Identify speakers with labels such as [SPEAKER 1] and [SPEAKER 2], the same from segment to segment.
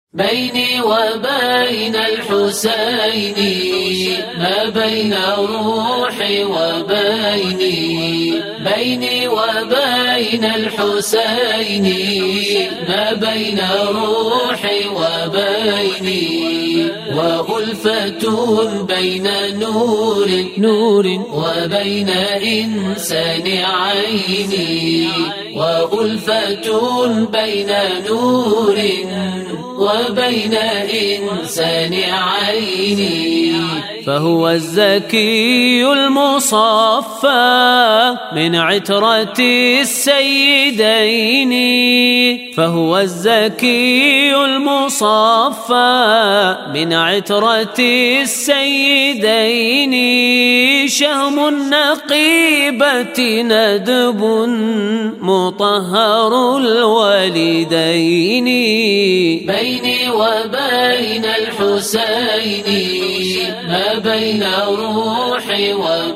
[SPEAKER 1] بيني وبين الحسين ما بين روحي وبيني، بيني وبين الحسين ما بين روحي وبيني، وألفة بين نور وبين إنسان عيني، وألفة بين نور وبين إنسان عيني.
[SPEAKER 2] فهو الزكي المصفى من عترة السيدين، فهو الزكي المصفى من عترة السيدين، شهم النقيبة ندب مطهر الوالدين.
[SPEAKER 1] بيني وبين الحسين ما بين روحي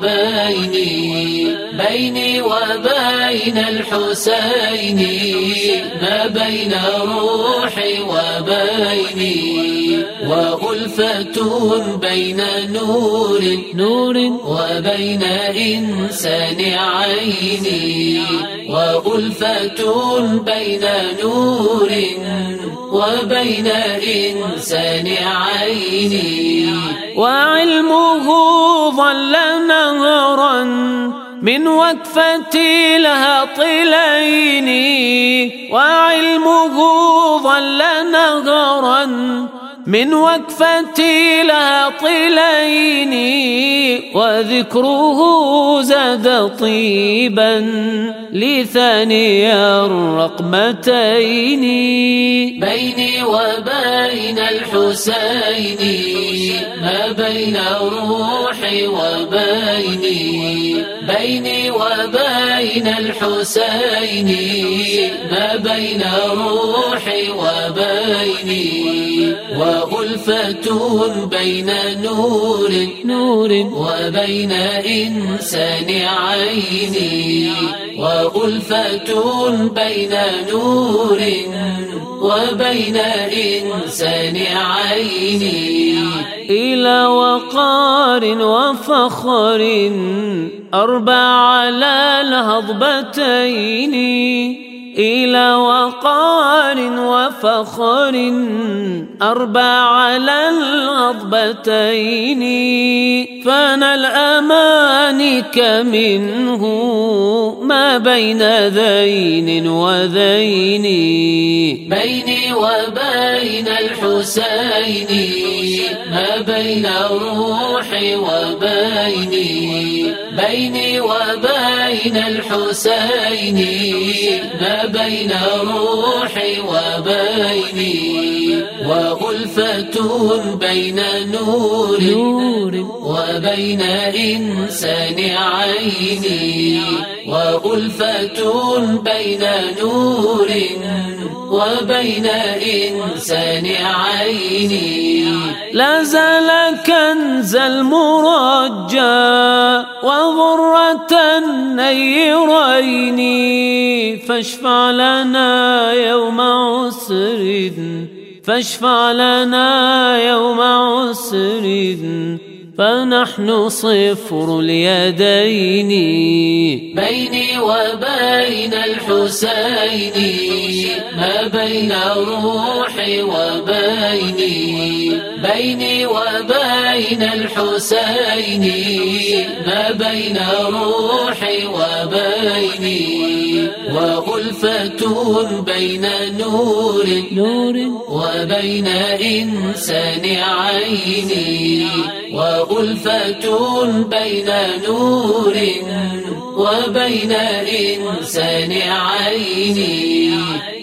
[SPEAKER 1] وبيني، بيني وبين الحسين ما بين روحي وبيني، وألفة بين نور وبين إنسان عيني، وألفة بين نور وبين إنسان عيني.
[SPEAKER 2] وعلمه ظل نهرا من وكفة الهطلين، وعلمه ظل نهرا من وكفة الهطلين، وذكره زاد طيبا لثاني الرقمتين.
[SPEAKER 1] بيني وبين الحسين ما بين روحي وبيني، بيني وبين الحسين ما بين روحي وبيني، وألفة بين نور وبين إنسان عيني، وألفة بين نور وبين إنسان عيني.
[SPEAKER 2] إلى وقار وفخر أربع على الهضبتين، إلى وقار وفخر أربع على الهضبتين، فانا الأمانك منه ما بين ذين وذين.
[SPEAKER 1] بيني وبين الحسين ما بين روحي وبيني، بيني وبين الحسين ما بين روحي وبيني، وألفة بين نور وبين إنسان عيني، وألفة بين نور وبين إنسان عيني.
[SPEAKER 2] لا زال كنز المرجى وضرة النيرين، فاشفع لنا يوم عسر، فاشفع لنا يوم عسر، فنحن صفر اليدين.
[SPEAKER 1] بيني وبين الحسين ما بين روحي وبيني، بيني وبين الحسين ما بين روحي وبيني، وألفة بين نور وبين إنسان عيني، وألفة بين نور وبين إنسان عيني.